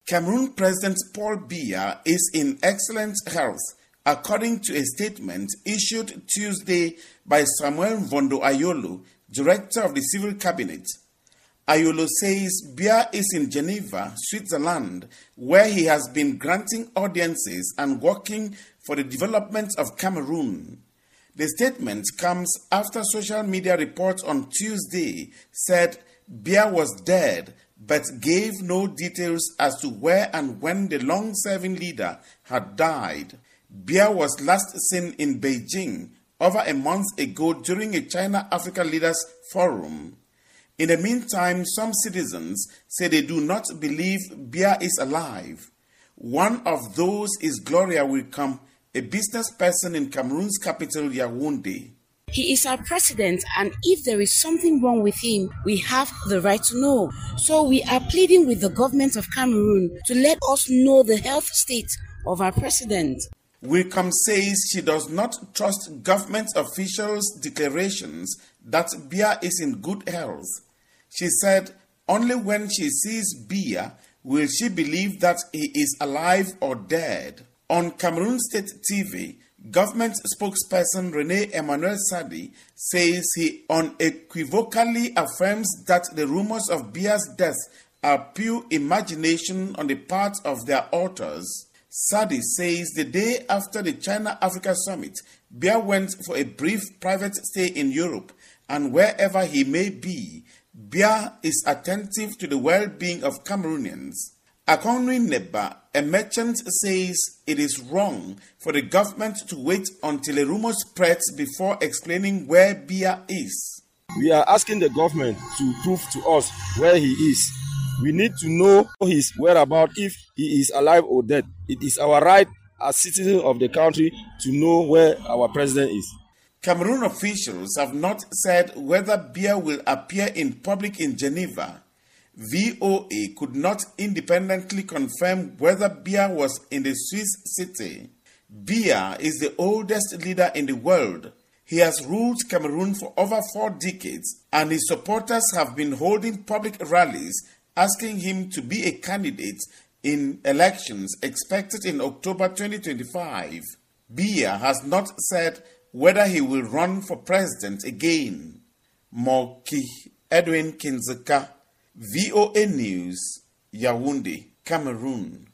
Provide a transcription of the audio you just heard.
Cameroon President Paul Biya is in excellent health, according to a statement issued Tuesday by Samuel Mvondo Ayolo, Director of the Civil Cabinet. Ayolo says Biya is in Geneva, Switzerland, where he has been granting audiences and working for the development of Cameroon. The statement comes after social media reports on Tuesday said Biya was dead, but gave no details as to where and when the long-serving leader had died. Biya was last seen in Beijing over a month ago during a China-Africa Leaders Forum. In the meantime, some citizens say they do not believe Biya is alive. One of those is Gloria Wilcom, a business person in Cameroon's capital, Yaoundé. He is our president, and if there is something wrong with him, we have the right to know. So we are pleading with the government of Cameroon to let us know the health state of our president. Wilcom says she does not trust government officials' declarations that Biya is in good health. She said only when she sees Biya will she believe that he is alive or dead. On Cameroon State TV, government spokesperson Rene Emmanuel Sadi says he unequivocally affirms that the rumors of Biya's death are pure imagination on the part of their authors. Sadi says the day after the China-Africa Summit, Biya went for a brief private stay in Europe, and wherever he may be, Biya is attentive to the well-being of Cameroonians. Akonwi Neba, a merchant, says it is wrong for the government to wait until a rumor spreads before explaining where Biya is. We are asking the government to prove to us where he is. We need to know his whereabouts, if he is alive or dead. It is our right as citizens of the country to know where our president is. Cameroon officials have not said whether Biya will appear in public in Geneva. VOA could not independently confirm whether Biya was in the Swiss city. Biya is the oldest leader in the world. He has ruled Cameroon for over 4 decades, and his supporters have been holding public rallies asking him to be a candidate in elections expected in October 2025. Biya has not said whether he will run for president again. Moki Edwin Kinzeka, VOA News, Yaoundé, Cameroon.